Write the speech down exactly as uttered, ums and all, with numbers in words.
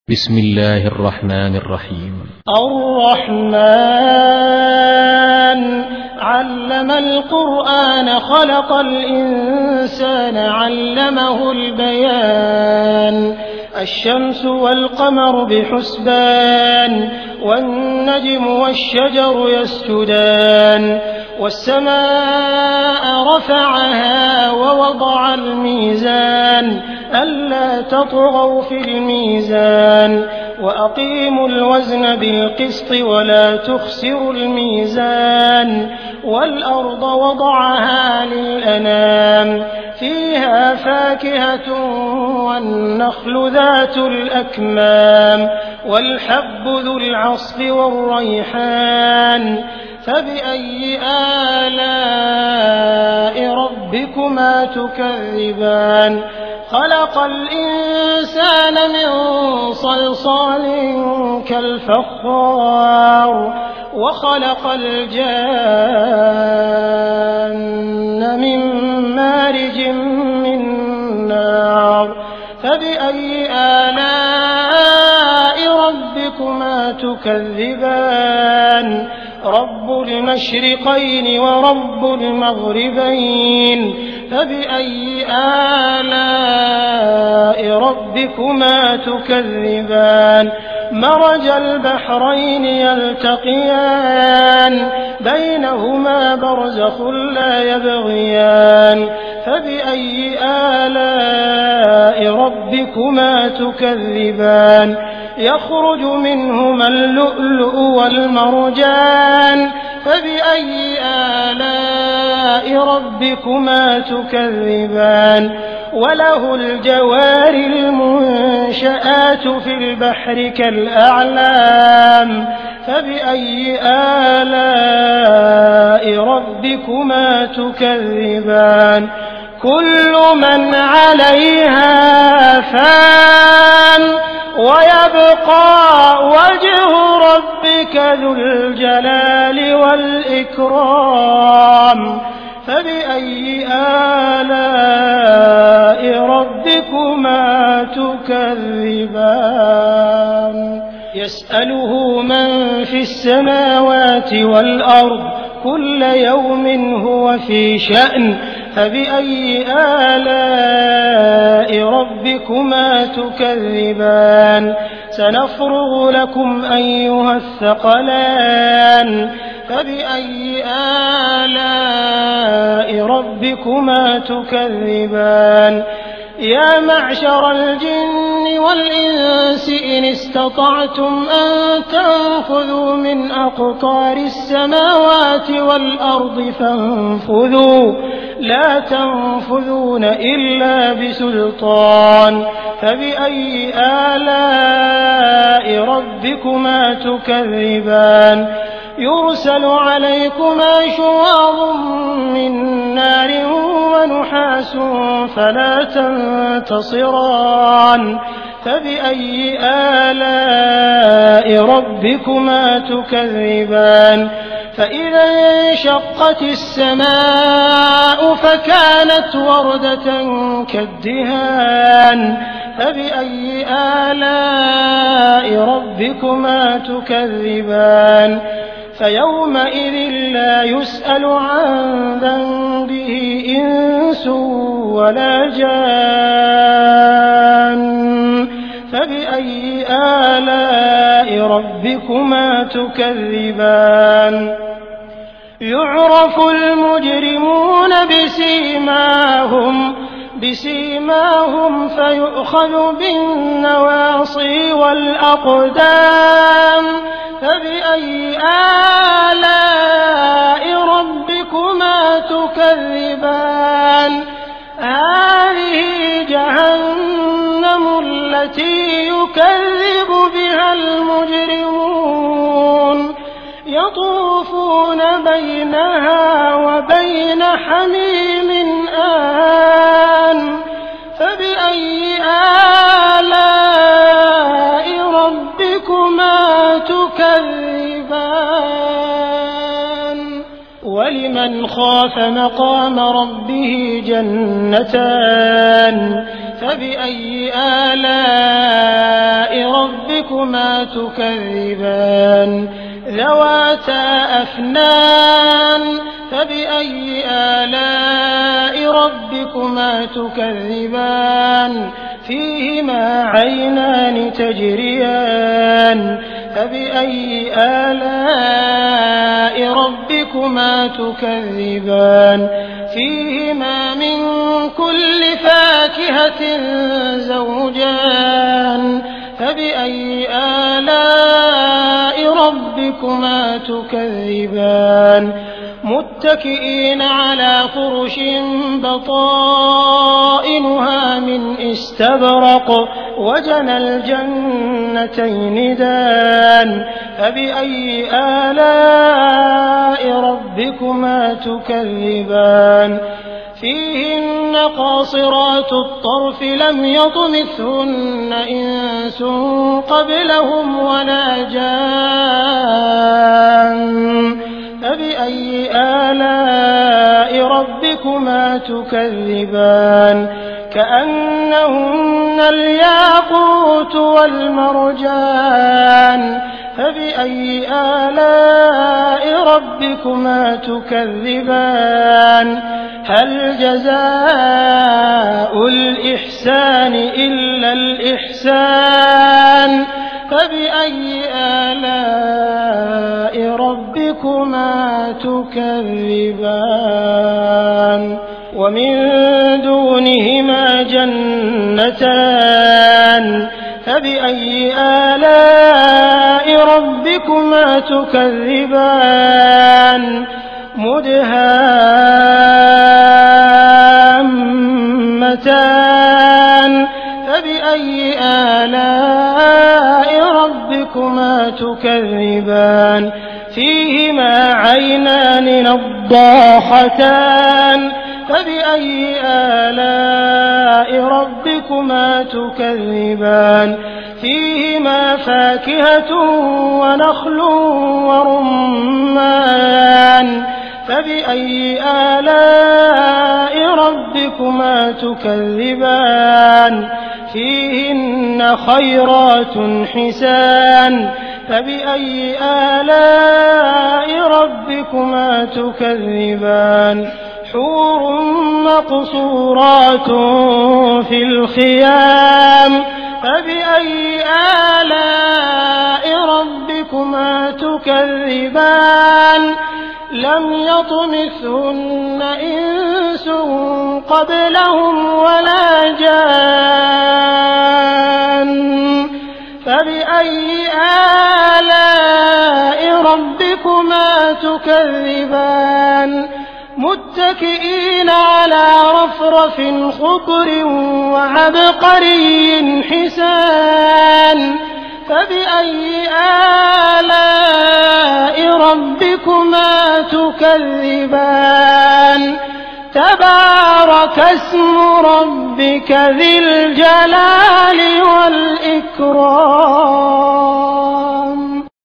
بسم الله الرحمن الرحيم. الرحمن علم القرآن خلق الإنسان علمه البيان الشمس والقمر بحسبان والنجم والشجر يسجدان والسماء رفعها ووضع الميزان ألا تطغوا في الميزان وأقيموا الوزن بالقسط ولا تخسروا الميزان والأرض وضعها للأنام فيها فاكهة والنخل ذات الأكمام والحب ذو العصف والريحان فبأي آلاء ربكما تكذبان خلق الإنسان من صلصال كالفخار وخلق الجان من مارج من نار فبأي آلاء ربكما تكذبان رب المشرقين ورب المغربين فبأي آلاء ربكما تكذبان مرج البحرين يلتقيان بينهما برزخ لا يبغيان فبأي آلاء ربكما تكذبان يخرج منهما اللؤلؤ والمرجان فبأي آلاء ربكما تكذبان وله الجوار المنشآت في البحر كالأعلام فبأي آلاء ربكما تكذبان كل من عليها فان ويبقى وجه ربك ذو الجلال والإكرام فبأي آلاء ربكما تكذبان يسأله من في السماوات والأرض كل يوم هو في شأن فبأي آلاء ربكما تكذبان سنفرغ لكم أيها الثقلان فبأي آلاء ربكما تكذبان يا معشر الجن والإنس إن استطعتم أن تنفذوا من أقطار السماوات والأرض فانفذوا لا تنفذون إلا بسلطان فبأي آلاء ربكما تكذبان يرسل عليكما شواظ من نار ونحاس فلا تنتصران فبأي آلاء ربكما تكذبان فإذا انشقت السماء فكانت وردة كالدهان فبأي آلاء ربكما تكذبان فيومئذ لا يسأل عن ذنبه إنس ولا جان فبأي آلاء ربكما تكذبان يعرف المجرمون بسيماهم بسيماهم فيؤخذ بالنواصي والأقدام فبأي آلاء ربكما تكذبان هذه جهنم التي يكذب بها المجرمون يطوفون بينها وبين حميم آن فبأي آلاء ربكما تكذبان ولمن خاف مقام ربه جنتان فبأي آلاء ربكما ربكما تكذبان ذواتا أفنان فبأي آلاء ربكما تكذبان فيهما عينان تجريان فبأي آلاء ربكما تكذبان فيهما من كل فاكهة زوجان فبأي آلاء ربكما تكذبان متكئين على فرش بطائنها من استبرق وجنى الجنتين دان فبأي آلاء ربكما تكذبان فيهن قاصرات الطرف لم يطمثهن إنس قبلهم ولا جان فبأي آلاء ربكما تكذبان كأنهن الياقوت والمرجان فبأي آلاء ربكما تكذبان هل جزاء الإحسان إلا الإحسان فبأي آلاء ربكما تكذبان ومن دونهما جنتان فبأي آلاء ربكما تكذبان مدهامتان فبأي آلاء ربكما تكذبان فيهما عينان نضاختان فبأي آلاء ربكما تكذبان فيهما فاكهة ونخل ورمان فبأي آلاء ربكما تكذبان فيهن خيرات حسان فبأي آلاء ربكما تكذبان حور مقصورات في الخيام فبأي آلاء ربكما تكذبان لم يطمثهن إنس قبلهم ولا جان فبأي آلاء ربكما تكذبان متكئين على رفرف خضر وعبقري حسان فبأي آلاء ربكما تكذبان تبارك اسم ربك ذي الجلال والإكرام